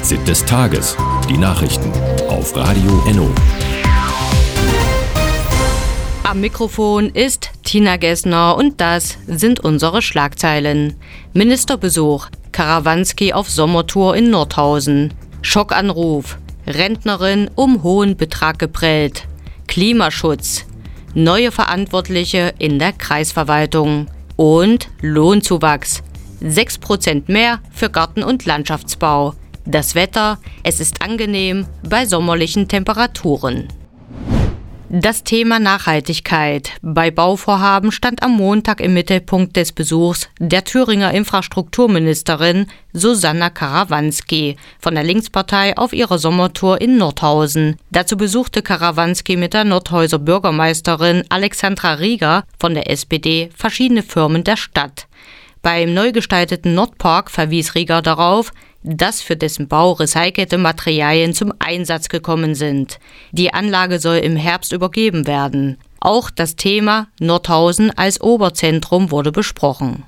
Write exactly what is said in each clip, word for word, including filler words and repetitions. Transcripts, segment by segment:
Fazit des Tages. Die Nachrichten auf Radio Enno. Am Mikrofon ist Tina Gessner und das sind unsere Schlagzeilen. Ministerbesuch, Karawanski auf Sommertour in Nordhausen. Schockanruf, Rentnerin um hohen Betrag geprellt. Klimaschutz, neue Verantwortliche in der Kreisverwaltung. Und Lohnzuwachs, sechs Prozent mehr für Garten- und Landschaftsbau. Das Wetter, es ist angenehm bei sommerlichen Temperaturen. Das Thema Nachhaltigkeit bei Bauvorhaben stand am Montag im Mittelpunkt des Besuchs der Thüringer Infrastrukturministerin Susanna Karawanski von der Linkspartei auf ihrer Sommertour in Nordhausen. Dazu besuchte Karawanski mit der Nordhäuser Bürgermeisterin Alexandra Rieger von der S P D verschiedene Firmen der Stadt. Beim neu gestalteten Nordpark verwies Rieger darauf, dass für dessen Bau recycelte Materialien zum Einsatz gekommen sind. Die Anlage soll im Herbst übergeben werden. Auch das Thema Nordhausen als Oberzentrum wurde besprochen.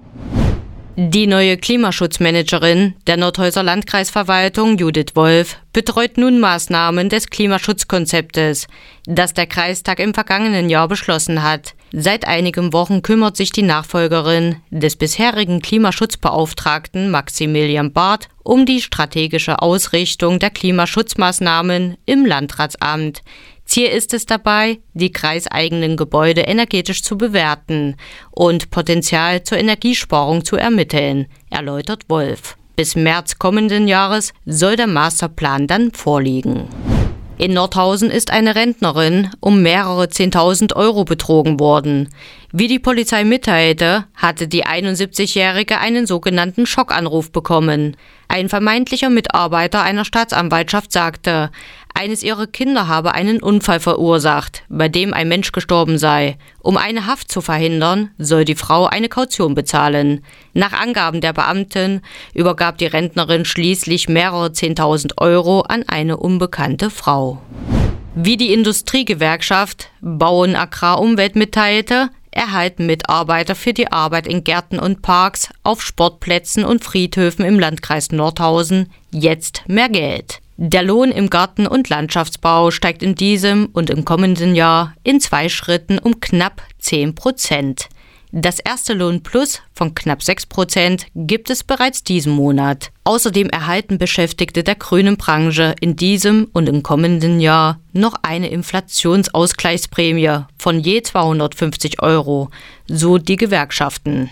Die neue Klimaschutzmanagerin der Nordhäuser Landkreisverwaltung, Judith Wolf, betreut nun Maßnahmen des Klimaschutzkonzeptes, das der Kreistag im vergangenen Jahr beschlossen hat. Seit einigen Wochen kümmert sich die Nachfolgerin des bisherigen Klimaschutzbeauftragten Maximilian Barth um die strategische Ausrichtung der Klimaschutzmaßnahmen im Landratsamt. Ziel ist es dabei, die kreiseigenen Gebäude energetisch zu bewerten und Potenzial zur Energiesparung zu ermitteln, erläutert Wolf. Bis März kommenden Jahres soll der Masterplan dann vorliegen. In Nordhausen ist eine Rentnerin um mehrere zehntausend Euro betrogen worden. Wie die Polizei mitteilte, hatte die einundsiebzigjährige einen sogenannten Schockanruf bekommen. Ein vermeintlicher Mitarbeiter einer Staatsanwaltschaft sagte, eines ihrer Kinder habe einen Unfall verursacht, bei dem ein Mensch gestorben sei. Um eine Haft zu verhindern, soll die Frau eine Kaution bezahlen. Nach Angaben der Beamten übergab die Rentnerin schließlich mehrere zehntausend Euro an eine unbekannte Frau. Wie die Industriegewerkschaft Bauen Agrar Umwelt mitteilte, erhalten Mitarbeiter für die Arbeit in Gärten und Parks, auf Sportplätzen und Friedhöfen im Landkreis Nordhausen jetzt mehr Geld. Der Lohn im Garten- und Landschaftsbau steigt in diesem und im kommenden Jahr in zwei Schritten um knapp zehn Prozent. Das erste Lohnplus von knapp sechs Prozent gibt es bereits diesen Monat. Außerdem erhalten Beschäftigte der grünen Branche in diesem und im kommenden Jahr noch eine Inflationsausgleichsprämie von je zweihundertfünfzig Euro, so die Gewerkschaften.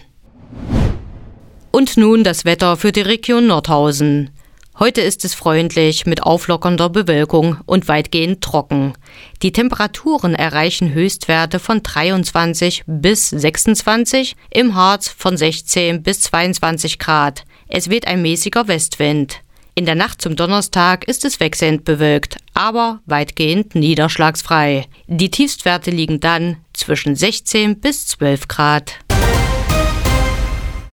Und nun das Wetter für die Region Nordhausen. Heute ist es freundlich mit auflockernder Bewölkung und weitgehend trocken. Die Temperaturen erreichen Höchstwerte von dreiundzwanzig bis sechsundzwanzig, im Harz von sechzehn bis zweiundzwanzig Grad. Es weht ein mäßiger Westwind. In der Nacht zum Donnerstag ist es wechselnd bewölkt, aber weitgehend niederschlagsfrei. Die Tiefstwerte liegen dann zwischen sechzehn bis zwölf Grad.